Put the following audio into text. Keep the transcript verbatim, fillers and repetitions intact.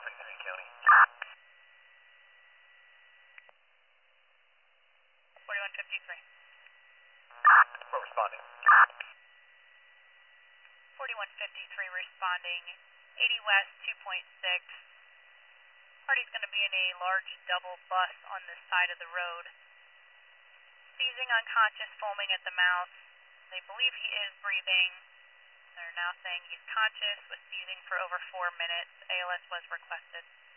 fifty-three County. forty-one fifty-three. We're responding. forty-one fifty-three responding. eighty west, two point six. Party's going to be in a large double bus on this side of the road. Seizing unconscious, foaming at the mouth. They believe he is breathing. They're now saying he's conscious with seizing for over four minutes. A L S was requested.